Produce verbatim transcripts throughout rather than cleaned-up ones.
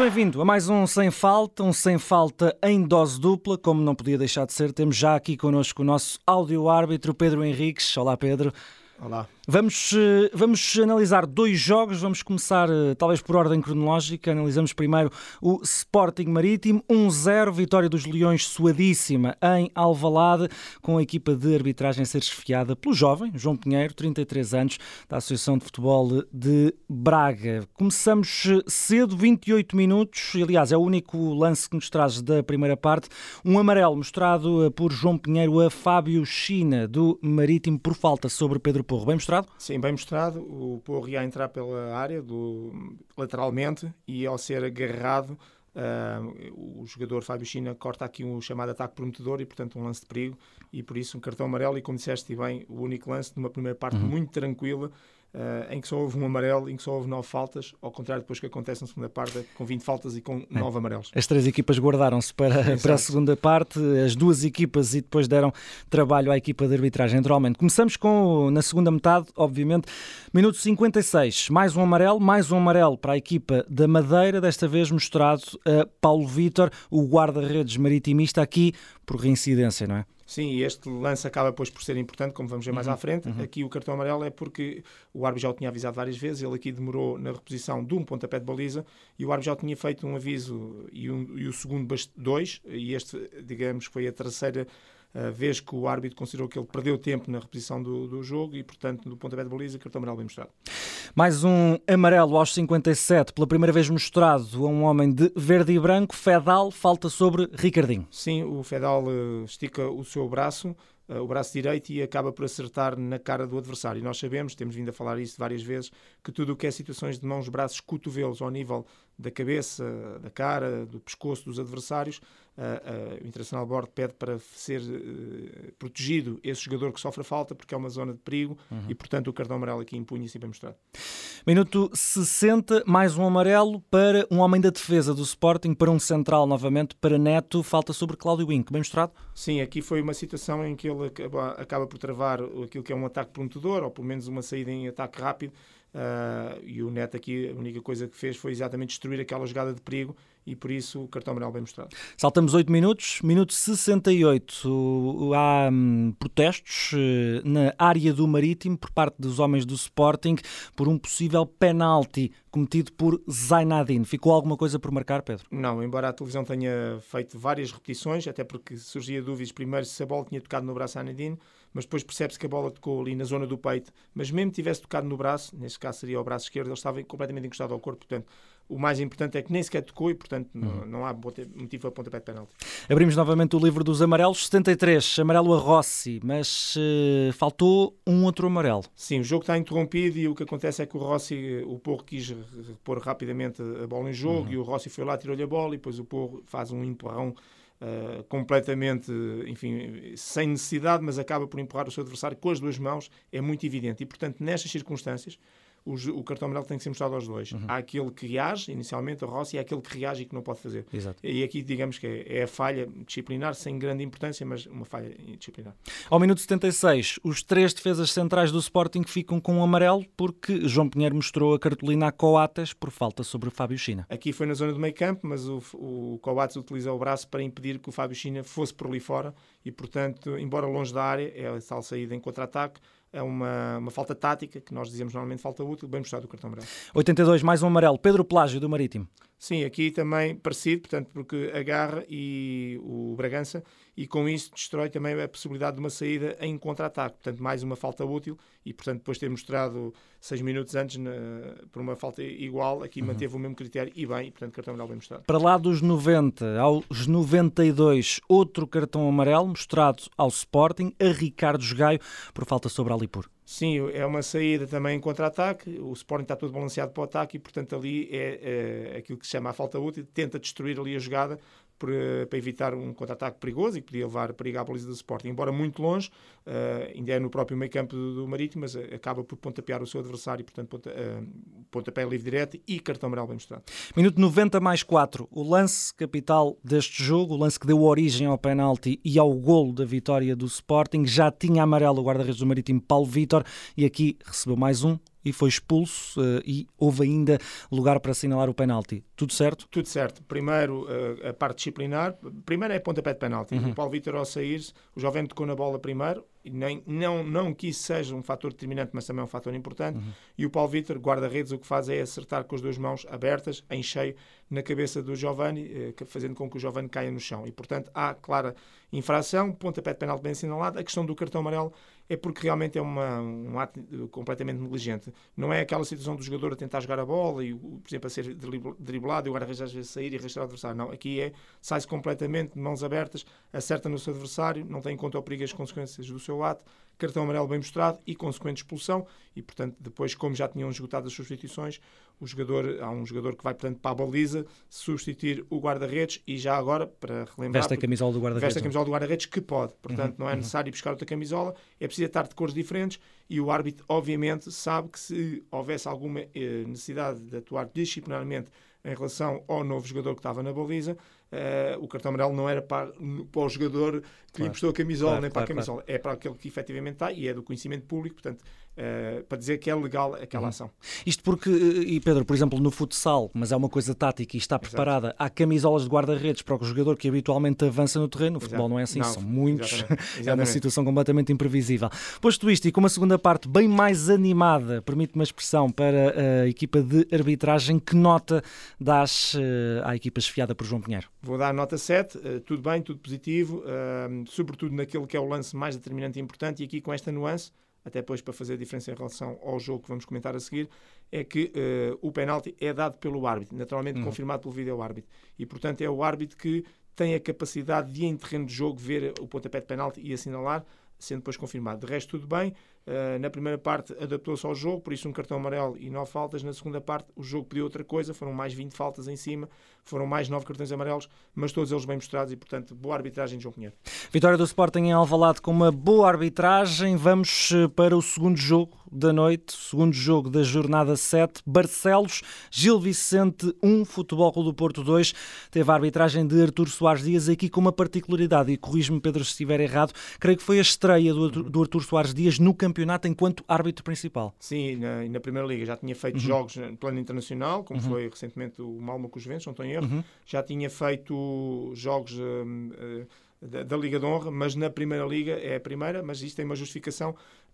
Bem-vindo a mais um Sem Falta, um Sem Falta em dose dupla, como não podia deixar de ser. Temos já aqui connosco o nosso áudio-árbitro Pedro Henriques. Olá, Pedro. Olá. Vamos, vamos analisar dois jogos, vamos começar talvez por ordem cronológica. Analisamos primeiro o Sporting Marítimo, um zero, vitória dos Leões suadíssima em Alvalade, com a equipa de arbitragem a ser esfiada pelo jovem João Pinheiro, trinta e três anos, da Associação de Futebol de Braga. Começamos cedo, vinte e oito minutos, e, aliás é o único lance que nos traz da primeira parte, um amarelo mostrado por João Pinheiro a Fábio China, do Marítimo, por falta sobre Pedro Porro. Bem mostrado? Sim, bem mostrado. O Porro ia entrar pela área, do, lateralmente, e ao ser agarrado, uh, o jogador Fábio China corta aqui um chamado ataque prometedor e, portanto, um lance de perigo, e por isso um cartão amarelo. E como disseste bem, o único lance de uma primeira parte uhum. muito tranquila, Uh, em que só houve um amarelo, em que só houve nove faltas, ao contrário depois que acontece na segunda parte, com vinte faltas e com nove é. amarelos. As três equipas guardaram-se para, para a segunda parte, as duas equipas, e depois deram trabalho à equipa de arbitragem, naturalmente. Começamos com, na segunda metade, obviamente, minuto cinquenta e seis, mais um amarelo, mais um amarelo para a equipa da Madeira, desta vez mostrado a Paulo Vítor, o guarda-redes maritimista, aqui por reincidência, não é? Sim, e este lance acaba depois por ser importante, como vamos ver mais uhum, à frente. Uhum. Aqui o cartão amarelo é porque o árbitro já o tinha avisado várias vezes, ele aqui demorou na reposição de um pontapé de baliza e o árbitro já tinha feito um aviso e, um, e o segundo dois, e este, digamos, foi a terceira uh, vez que o árbitro considerou que ele perdeu tempo na reposição do, do jogo e, portanto, do pontapé de baliza, cartão amarelo bem mostrado. Mais um amarelo aos cinquenta e sete, pela primeira vez mostrado a um homem de verde e branco. Fedal, falta sobre Ricardinho. Sim, o Fedal uh, estica o seu braço, uh, o braço direito, e acaba por acertar na cara do adversário. E nós sabemos, temos vindo a falar isso várias vezes, que tudo o que é situações de mãos, braços, cotovelos ao nível da cabeça, da cara, do pescoço dos adversários, uh, uh, o Internacional Board pede para ser uh, protegido esse jogador que sofre a falta, porque é uma zona de perigo, uhum. e portanto o cartão amarelo aqui impunha-se e bem mostrado. Minuto sessenta, mais um amarelo para um homem da defesa do Sporting, para um central novamente, para Neto, falta sobre Cláudio Winck, bem mostrado? Sim, aqui foi uma situação em que ele acaba, acaba por travar aquilo que é um ataque prometedor, ou pelo menos uma saída em ataque rápido, uh, e o Neto aqui a única coisa que fez foi exatamente destruir aquela jogada de perigo, e por isso o cartão amarelo bem mostrado. Saltamos oito minutos, minuto sessenta e oito, há hum, protestos uh, na área do Marítimo por parte dos homens do Sporting por um possível penalti cometido por Zainadine. Ficou alguma coisa por marcar, Pedro? Não, embora a televisão tenha feito várias repetições, até porque surgia dúvidas primeiro se a bola tinha tocado no braço a Zainadine, mas depois percebe-se que a bola tocou ali na zona do peito, mas mesmo que tivesse tocado no braço, neste caso seria o braço esquerdo, ele estava completamente encostado ao corpo, portanto o mais importante é que nem sequer tocou e, portanto, uhum. não, não há motivo a pontapé de penalti. Abrimos novamente o livro dos amarelos, setenta e três, amarelo a Rossi, mas uh, faltou um outro amarelo. Sim, o jogo está interrompido e o que acontece é que o Rossi, o Porro quis repor rapidamente a bola em jogo, uhum. e o Rossi foi lá, tirou-lhe a bola e depois o Porro faz um empurrão uh, completamente, enfim, sem necessidade, mas acaba por empurrar o seu adversário com as duas mãos, é muito evidente. E, portanto, nestas circunstâncias, O, o cartão amarelo tem que ser mostrado aos dois. Uhum. Há aquele que reage, inicialmente, o Rossi, e há aquele que reage e que não pode fazer. Exato. E aqui, digamos que é, é a falha disciplinar, sem grande importância, mas uma falha disciplinar. Ao minuto setenta e seis, os três defesas centrais do Sporting ficam com um amarelo porque João Pinheiro mostrou a cartolina a Coates por falta sobre o Fábio China. Aqui foi na zona do meio campo, mas o, o Coates utilizou o braço para impedir que o Fábio China fosse por ali fora e, portanto, embora longe da área, é a tal saída em contra-ataque. É uma, uma falta tática, que nós dizemos normalmente falta útil, bem mostrado o cartão amarelo. oitenta e dois, mais um amarelo. Pedro Plágio, do Marítimo. Sim, aqui também parecido, portanto, porque agarra e o Bragança, e com isso destrói também a possibilidade de uma saída em contra-ataque. Portanto, mais uma falta útil e, portanto, depois de ter mostrado seis minutos antes na, por uma falta igual, aqui uhum. manteve o mesmo critério e bem, e, portanto, cartão amarelo bem mostrado. Para lá dos noventa aos noventa e dois, outro cartão amarelo mostrado ao Sporting, a Ricardo Gaio, por falta sobre Alipur. Sim, é uma saída também em contra-ataque, o Sporting está todo balanceado para o ataque e, portanto, ali é, é aquilo que se chama a falta útil, tenta destruir ali a jogada por, para evitar um contra-ataque perigoso e que podia levar perigo à baliza do Sporting. Embora muito longe, uh, ainda é no próprio meio campo do, do Marítimo, mas acaba por pontapear o seu adversário, portanto, ponta, uh, pontapé livre direto e cartão amarelo bem mostrado. Minuto noventa mais quatro, o lance capital deste jogo, o lance que deu origem ao penalti e ao golo da vitória do Sporting, já tinha amarelo o guarda-redes do Marítimo, Paulo Vítor, e aqui recebeu mais um e foi expulso uh, e houve ainda lugar para assinalar o penalti. Tudo certo? Tudo certo. Primeiro, uh, a parte disciplinar. Primeiro é pontapé de penalti. Uhum. O Paulo Vítor, ao sair-se, o jovem tocou na bola primeiro, e nem, não, não que isso seja um fator determinante, mas também é um fator importante. Uhum. E o Paulo Vítor, guarda-redes, o que faz é acertar com as duas mãos abertas, em cheio, na cabeça do Giovani, fazendo com que o Giovani caia no chão. E, portanto, há clara infração, pontapé de penalti bem assinalado. A questão do cartão amarelo é porque realmente é uma, um ato completamente negligente. Não é aquela situação do jogador a tentar jogar a bola e, por exemplo, a ser driblado e o guarda-redes às vezes sair e arrastar o adversário. Não, aqui é, sai-se completamente, de mãos abertas, acerta no seu adversário, não tem em conta o perigo e as consequências do seu ato, cartão amarelo bem mostrado e consequente expulsão. E, portanto, depois, como já tinham esgotado as substituições, o jogador, há um jogador que vai, portanto, para a baliza substituir o guarda-redes e já agora, para relembrar... Veste a camisola do guarda-redes. Veste a camisola do guarda-redes que pode. Portanto, uhum, não é necessário ir buscar outra camisola, é preciso estar de cores diferentes e o árbitro, obviamente, sabe que se houvesse alguma eh, necessidade de atuar disciplinarmente em relação ao novo jogador que estava na baliza, uh, o cartão amarelo não era para, para o jogador que claro, lhe prestou a camisola, claro, nem para claro, a camisola. Claro. É para aquele que efetivamente está e é do conhecimento público, portanto, uh, para dizer que é legal aquela uhum. ação. Isto porque, e Pedro, por exemplo, no futsal, mas é uma coisa tática e está preparada, exato, há camisolas de guarda-redes para o jogador que habitualmente avança no terreno. No futebol exato. Não é assim, não, são muitos. Exatamente. Exatamente. É uma situação completamente imprevisível. Posto isto, e com uma segunda parte bem mais animada, permite-me a expressão, para a equipa de arbitragem, que nota dás uh, à equipa esfiada por João Pinheiro? Vou dar nota sete, uh, tudo bem, tudo positivo, uh, sobretudo naquele que é o lance mais determinante e importante, e aqui com esta nuance, até depois para fazer a diferença em relação ao jogo que vamos comentar a seguir, é que uh, o penalti é dado pelo árbitro, naturalmente uhum. confirmado pelo vídeo-árbitro, e portanto é o árbitro que tem a capacidade de, em terreno de jogo, ver o pontapé de penalti e assinalar, sendo depois confirmado. De resto, tudo bem. Uh, na primeira parte adaptou-se ao jogo, por isso um cartão amarelo e nove faltas. Na segunda parte o jogo pediu outra coisa, foram mais vinte faltas em cima, foram mais nove cartões amarelos, mas todos eles bem mostrados e, portanto, boa arbitragem de João Pinheiro. Vitória do Sporting em Alvalade com uma boa arbitragem. Vamos para o segundo jogo da noite, segundo jogo da jornada sete, Barcelos, Gil Vicente um, Futebol Clube do Porto dois. Teve a arbitragem de Artur Soares Dias, aqui com uma particularidade, e corrijo-me, Pedro, se estiver errado, creio que foi a estreia do, do Artur Soares Dias no campeonato enquanto árbitro principal. Sim, na, na Primeira Liga já tinha feito uhum. jogos no plano internacional, como uhum. foi recentemente o Malmo com os Juventus, não estou em erro, uhum. já tinha feito jogos uh, uh, da, da Liga de Honra, mas na Primeira Liga é a primeira, mas isto tem uma justificação,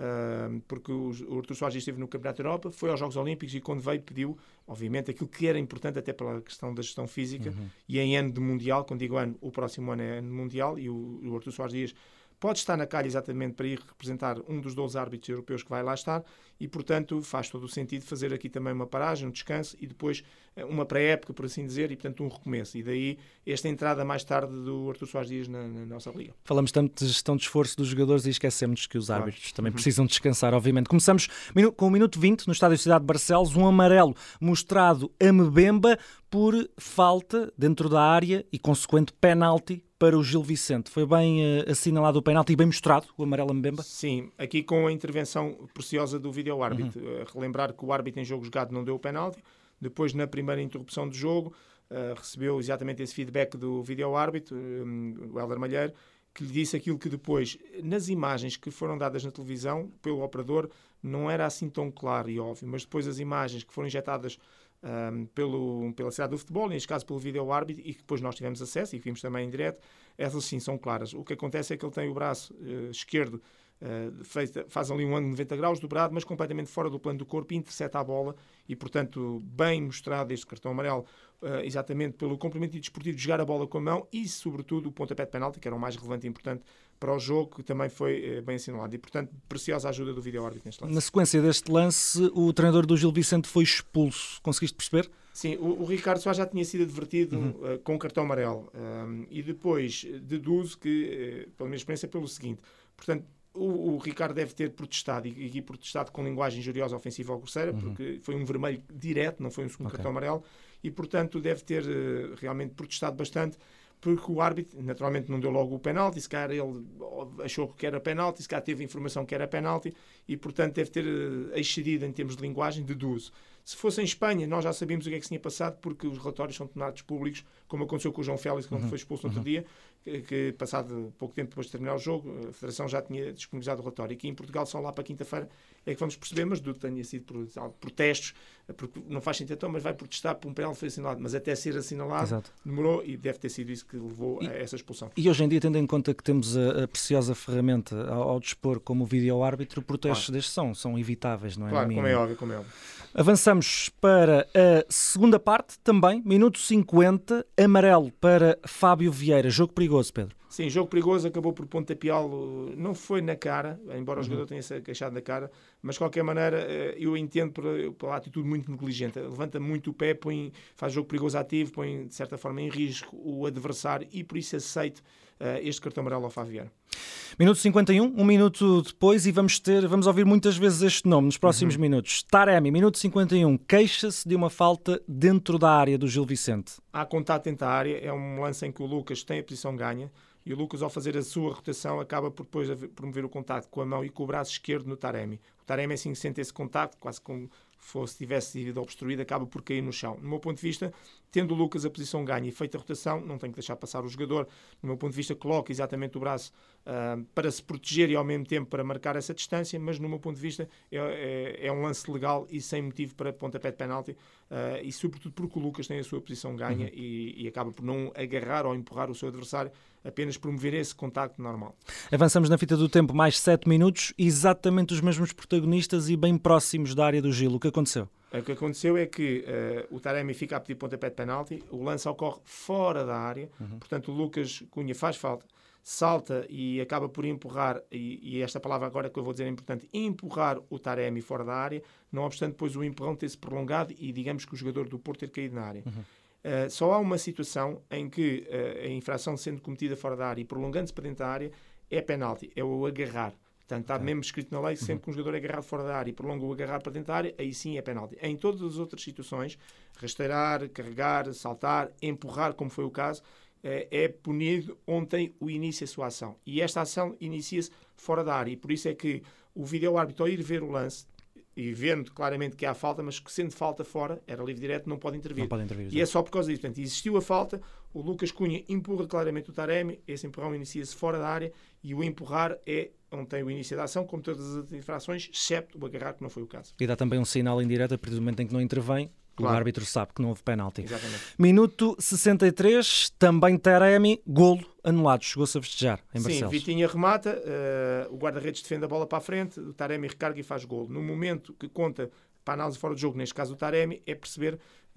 uh, porque o, o Artur Soares esteve no Campeonato da Europa, foi aos Jogos Olímpicos e quando veio pediu, obviamente, aquilo que era importante até pela questão da gestão física, uhum. e em ano de Mundial, quando digo ano, o próximo ano é ano de Mundial, e o, o Artur Soares Dias pode estar na calha exatamente para ir representar um dos doze árbitros europeus que vai lá estar e, portanto, faz todo o sentido fazer aqui também uma paragem, um descanso e depois uma pré-época, por assim dizer, e, portanto, um recomeço. E daí esta entrada mais tarde do Artur Soares Dias na, na nossa Liga. Falamos tanto de gestão de esforço dos jogadores e esquecemos que os árbitros claro. também uhum. precisam descansar, obviamente. Começamos com o minuto vinte no Estádio Cidade de Barcelos, um amarelo mostrado a Mbemba por falta dentro da área e consequente penalti para o Gil Vicente. Foi bem uh, assinalado o penalti e bem mostrado o amarelo a Mbemba? Sim, aqui com a intervenção preciosa do vídeo-árbitro. Uhum. Uh, relembrar que o árbitro em jogo jogado não deu o penalti. Depois, na primeira interrupção do jogo, uh, recebeu exatamente esse feedback do vídeo-árbitro, um, o Hélder Malheiro, que lhe disse aquilo que depois, nas imagens que foram dadas na televisão pelo operador, não era assim tão claro e óbvio, mas depois as imagens que foram injetadas Um, pelo, pela cidade do futebol, neste caso pelo vídeo-árbitro, e que depois nós tivemos acesso e que vimos também em direto, essas sim são claras. O que acontece é que ele tem o braço uh, esquerdo, uh, fez, faz ali um ângulo de noventa graus dobrado, mas completamente fora do plano do corpo, intercepta a bola e, portanto, bem mostrado este cartão amarelo, uh, exatamente pelo complemento desportivo de jogar a bola com a mão e, sobretudo, o pontapé de penalti, que era o mais relevante e importante para o jogo, que também foi uh, bem assinalado. E, portanto, preciosa a ajuda do vídeo-árbitro neste lance. Na sequência deste lance, o treinador do Gil Vicente foi expulso. Conseguiste perceber? Sim, o, o Ricardo Soares já tinha sido advertido uhum. uh, com cartão amarelo. Um, e depois deduzo que, uh, pela minha experiência, pelo seguinte. Portanto, o, o Ricardo deve ter protestado, e aqui protestado com linguagem injuriosa, ofensiva ou grosseira, uhum. porque foi um vermelho direto, não foi um segundo okay. cartão amarelo, e, portanto, deve ter uh, realmente protestado bastante, porque o árbitro, naturalmente, não deu logo o penalti, se calhar ele achou que era penalti, se calhar teve informação que era penalti, e, portanto, deve ter uh, excedido em termos de linguagem, deduzo. Se fosse em Espanha, nós já sabíamos o que é que se tinha passado, porque os relatórios são tornados públicos, como aconteceu com o João Félix, quando uhum. foi expulso no outro uhum. dia, que, que passado pouco tempo depois de terminar o jogo, a Federação já tinha disponibilizado o relatório. E aqui em Portugal, só lá para quinta-feira, é que vamos perceber, mas duvido que tenha sido por protestos, porque não faz sentido, mas vai protestar por um penal que foi assinalado. Mas até ser assinalado, Exato. demorou e deve ter sido isso que levou e, a essa expulsão. E hoje em dia, tendo em conta que temos a, a preciosa ferramenta ao, ao dispor como o vídeo-árbitro, protestos claro. destes são, são evitáveis, não é? Claro, como é óbvio, como é óbvio. Avançamos para a segunda parte também, minuto cinquenta, amarelo para Fábio Vieira. Jogo perigoso, Pedro. Sim, jogo perigoso, acabou por pontapeá-lo, não foi na cara, embora uhum. o jogador tenha se queixado na cara, mas de qualquer maneira eu entendo pela, pela atitude muito negligente. Levanta muito o pé, põe, faz jogo perigoso ativo, põe de certa forma em risco o adversário e por isso aceito uh, este cartão amarelo ao Fábio Vieira. Minuto cinquenta e um, um minuto depois, e vamos ter, vamos ouvir muitas vezes este nome nos próximos uhum. minutos. Taremi, minuto cinquenta e um, queixa-se de uma falta dentro da área do Gil Vicente. Há contato dentro da área, é um lance em que o Lucas tem a posição ganha, e o Lucas, ao fazer a sua rotação, acaba por depois promover o contacto com a mão e com o braço esquerdo no Taremi. O Taremi, assim, sente esse contacto, quase como se tivesse sido obstruído, acaba por cair no chão. No meu ponto de vista, tendo o Lucas a posição ganha e feita a rotação, não tem que deixar passar o jogador. No meu ponto de vista, coloca exatamente o braço uh, para se proteger e ao mesmo tempo para marcar essa distância, mas no meu ponto de vista é, é, é um lance legal e sem motivo para pontapé de penalti, uh, e sobretudo porque o Lucas tem a sua posição ganha uhum. e, e acaba por não agarrar ou empurrar o seu adversário, apenas promover esse contacto normal. Avançamos na fita do tempo, mais sete minutos, exatamente os mesmos protagonistas e bem próximos da área do Gil. O que aconteceu? O que aconteceu é que uh, o Taremi fica a pedir pontapé de penalti, o lance ocorre fora da área, uhum. portanto o Lucas Cunha faz falta, salta e acaba por empurrar, e, e esta palavra agora que eu vou dizer é importante, empurrar o Taremi fora da área, não obstante depois o empurrão ter-se prolongado e digamos que o jogador do Porto ter caído na área. Uhum. Uh, só há uma situação em que uh, a infração sendo cometida fora da área e prolongando-se para dentro da área é penalti, é o agarrar. Portanto, está okay. mesmo escrito na lei, sempre uhum. que um jogador é agarrado fora da área e prolonga o agarrar para dentro da área, aí sim é penalti. Em todas as outras situações, rasteirar, carregar, saltar, empurrar, como foi o caso, uh, é punido onde tem o início da sua ação. E esta ação inicia-se fora da área. E por isso é que o vídeo-árbitro, ao ir ver o lance, e vendo claramente que há falta, mas que sendo falta fora, era livre direto, não pode intervir. Não pode intervir, e é só por causa disso. Portanto, existiu a falta, o Lucas Cunha empurra claramente o Taremi, esse empurrão inicia-se fora da área e o empurrar é onde tem o início da ação, como todas as infrações, excepto o agarrar, que não foi o caso. E dá também um sinal indireto, a partir do momento em que não intervém, claro. O árbitro sabe que não houve penalti. Exatamente. Minuto sessenta e três, também Taremi, golo anulado, chegou-se a festejar em Barcelos. Sim, Vitinha remata, uh, o guarda-redes defende a bola para a frente, o Taremi recarga e faz golo. No momento que conta para a análise fora do jogo, neste caso o Taremi, é perceber,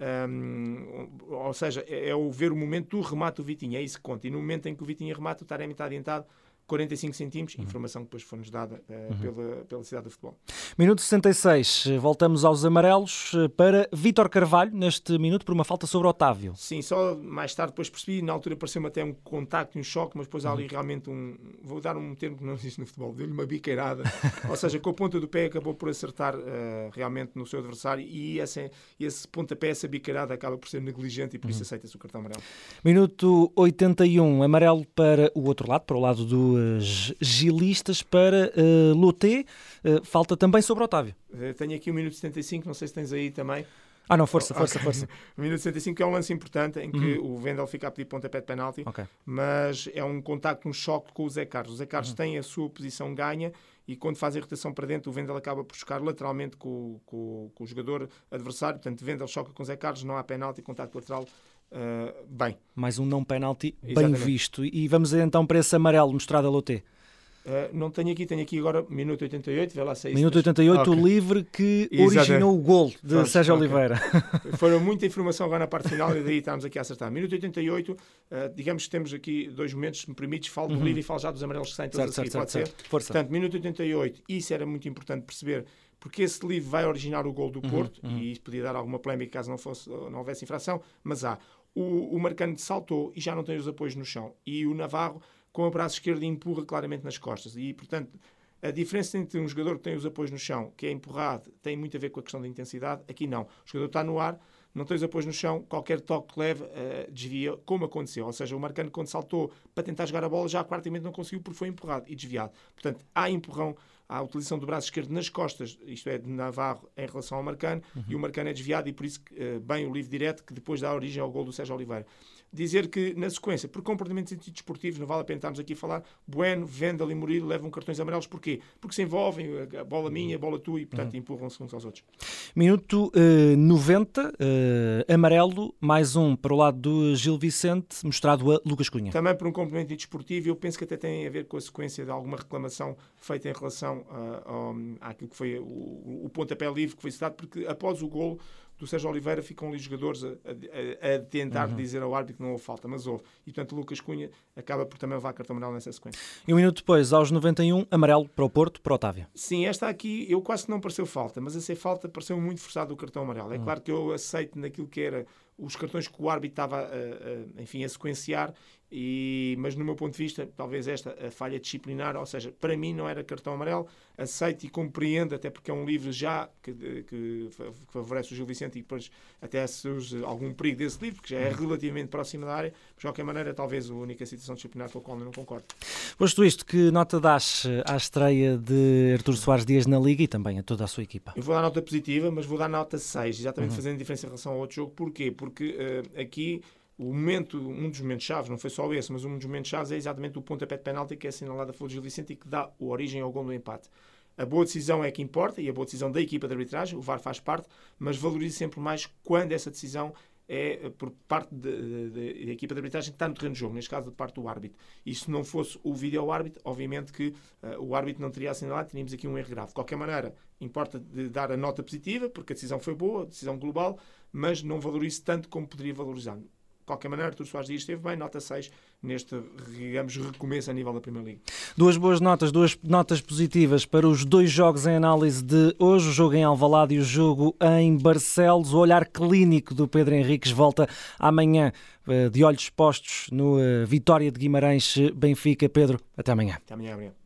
um, ou seja, é, é o ver o momento do remate do Vitinha, é isso que conta. E no momento em que o Vitinha remata, o Taremi está adiantado quarenta e cinco centímetros, uhum. informação que depois foi-nos dada uh, uhum. pela, pela cidade do futebol. Minuto sessenta e seis, voltamos aos amarelos para Vítor Carvalho, neste minuto, por uma falta sobre Otávio. Sim, só mais tarde depois percebi, na altura pareceu-me até um contacto e um choque, mas depois há ali uhum. realmente um, vou dar um termo que não existe no futebol, deu-lhe uma biqueirada, ou seja, com a ponta do pé acabou por acertar uh, realmente no seu adversário e esse, esse pontapé, essa biqueirada acaba por ser negligente e por isso uhum. aceita-se o cartão amarelo. Minuto oitenta e um, amarelo para o outro lado, para o lado do gilistas, para uh, Loté, uh, falta também sobre Otávio. Uh, tenho aqui o minuto setenta e cinco, não sei se tens aí também. Ah não, força, força, okay. força. O minuto setenta e cinco é um lance importante em que uhum. o Vendel fica a pedir pontapé de penalti, okay. mas é um contacto, um choque com o Zé Carlos. O Zé Carlos uhum. tem a sua posição ganha e quando faz a rotação para dentro, o Vendel acaba por chocar lateralmente com, com, com o jogador adversário. Portanto, Vendel choca com o Zé Carlos, não há penalti, contacto lateral. Uh, bem. Mais um não penalti bem visto. E vamos então para esse amarelo mostrado a Loté. Uh, não tenho aqui, tenho aqui agora minuto oitenta e oito, vê lá se é isso. Minuto oitenta e oito, okay. O livre que Exatamente. Originou o gol de Pronto, Sérgio okay. Oliveira. Foram muita informação agora na parte final e daí estamos aqui a acertar. Minuto oitenta e oito, uh, digamos que temos aqui dois momentos, se me permites, falo do uhum. livre e falo já dos amarelos que saem todos certo, a seguir, certo, pode certo, ser? Força. Portanto, minuto oitenta e oito, isso era muito importante perceber, porque esse livre vai originar o gol do Porto uhum, uhum. e isso podia dar alguma polémica caso não, fosse, não houvesse infração, mas há. O, o Marcano saltou e já não tem os apoios no chão. E o Navarro, com o braço esquerdo, empurra claramente nas costas. E, portanto, a diferença entre um jogador que tem os apoios no chão, que é empurrado, tem muito a ver com a questão da intensidade. Aqui não. O jogador está no ar, não tem os apoios no chão, qualquer toque que leve, uh, desvia, como aconteceu. Ou seja, o Marcano, quando saltou para tentar jogar a bola, já quartamente não conseguiu porque foi empurrado e desviado. Portanto, há empurrão há a utilização do braço esquerdo nas costas, isto é, de Navarro em relação ao Marcano, uhum. e o Marcano é desviado e por isso uh, bem o livre direto que depois dá origem ao gol do Sérgio Oliveira. Dizer que, na sequência, por comportamentos antidesportivos, não vale a pena estarmos aqui a falar, Bueno, Vendel e Murilo levam cartões amarelos. Porquê? Porque se envolvem, a bola minha, a bola tua, e, portanto, uhum. empurram-se uns aos outros. Minuto uh, noventa, uh, amarelo, mais um para o lado do Gil Vicente, mostrado a Lucas Cunha. Também por um complemento antidesportivo, eu penso que até tem a ver com a sequência de alguma reclamação feita em relação uh, ao, àquilo que foi o, o pontapé livre que foi citado, porque após o golo do Sérgio Oliveira ficam ali os jogadores a, a, a tentar uhum. dizer ao árbitro que não houve falta, mas houve. E, portanto, o Lucas Cunha acaba por também levar cartão amarelo nessa sequência. E um minuto depois, aos noventa e um, amarelo para o Porto, para o Otávio. Sim, esta aqui, eu quase que não pareceu falta, mas a ser falta pareceu muito forçado o cartão amarelo. É uhum. claro que eu aceito naquilo que era os cartões que o árbitro estava a, a, enfim, a sequenciar, e, mas no meu ponto de vista, talvez esta a falha disciplinar, ou seja, para mim não era cartão amarelo, aceito e compreendo, até porque é um livro já que, que, que favorece o Gil Vicente e depois até surge algum perigo desse livro, que já é relativamente próximo da área, mas de qualquer maneira talvez a única situação disciplinar com a qual eu não concordo. Posto isto, que nota dás à estreia de Artur Soares Dias na Liga e também a toda a sua equipa? Eu vou dar nota positiva, mas vou dar nota seis, exatamente uhum. fazendo diferença em relação ao outro jogo. Porquê? Porque uh, aqui o momento, um dos momentos-chave, não foi só esse, mas um dos momentos-chave é exatamente o pontapé de penalti que é assinalado a favor do Gil Vicente e que dá a origem ao gol do empate. A boa decisão é que importa, e a boa decisão da equipa de arbitragem, o V A R faz parte, mas valoriza sempre mais quando essa decisão é por parte da equipa de arbitragem que está no terreno de jogo, neste caso de parte do árbitro. E se não fosse o vídeo-árbitro, obviamente que uh, o árbitro não teria assinalado, teríamos aqui um erro grave. De qualquer maneira, importa de dar a nota positiva, porque a decisão foi boa, a decisão global, mas não valoriza tanto como poderia valorizar. De qualquer maneira, Artur Soares Dias esteve bem, nota seis, neste, digamos, recomeço a nível da Primeira Liga. Duas boas notas, duas notas positivas para os dois jogos em análise de hoje, o jogo em Alvalade e o jogo em Barcelos. O olhar clínico do Pedro Henriques volta amanhã, de olhos postos no Vitória de Guimarães Benfica. Pedro, até amanhã. Até amanhã, obrigado.